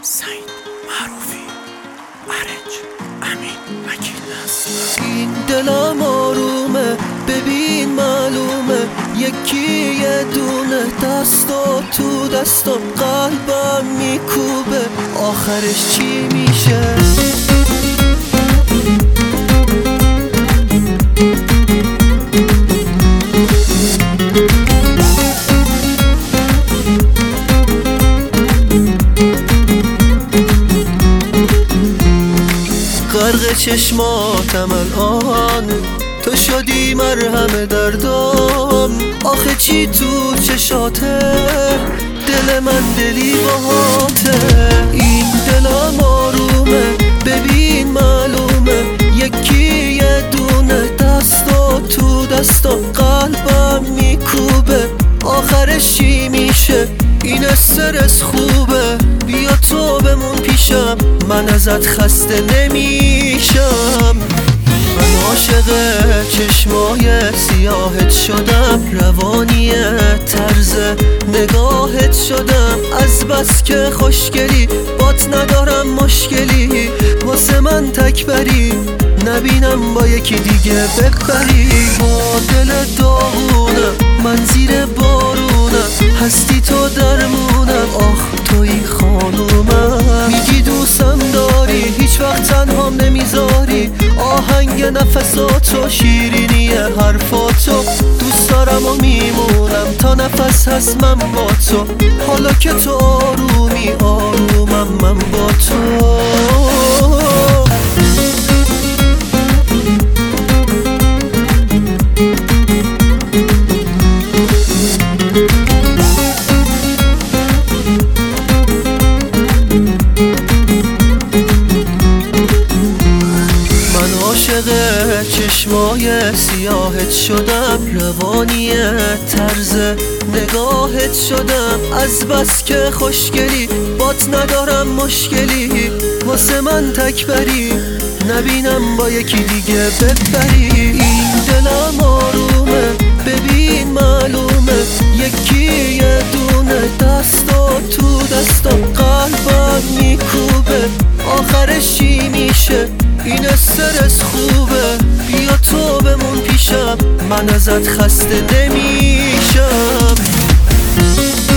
سعید معروفی، ارنج امین وکیل است. این دلم آرومه، ببین معلومه، یکی یه دونه دست و تو دستم قلبم میکوبه، آخرش چی میشه؟ غرق چشماتم الان، تو شدی مرهم دردام، آخه چی تو چشاته؟ دل من دلی باهاته. این دلم آرومه، ببین معلومه، یکی یه دونه دست و تو دستم قلبم میکوبه، آخرش چی میشه؟ این استرس خوبه، بیا تو بمون پیشم، من ازت خسته نمیشم. من عاشق چشمای سیاهت شدم، روانی طرز نگاهت شدم، از بس که خوشگلی بات ندارم مشکلی، واسه من تکبری نبینم با یکی دیگه بپری. با دل داغونم من زیر بارونم، هستی تو درمونم، آخ توی خانومم. میگی دوستم داری، هیچ وقت تنهام نمیذاری، آهنگ نفساتو شیرینی حرفاتو، دوست دارم و میمونم تا نفس هست من با تو، حالا که تو آرومی آرومم من با تو. عاشق چشمای سیاهت شدم، روانی طرز نگاهت شدم، از بس که خوشگلی بات ندارم مشکلی، واسه من تکبری نبینم با یکی دیگه بپری. این دلم آرومه، ببین معلومه، یکی یه دونه دست و تو دستم قلبم میکوبه، آخرش چی میشه؟ این استرس خوبه، بیا تو بمون پیشم، من ازت خسته نمیشم.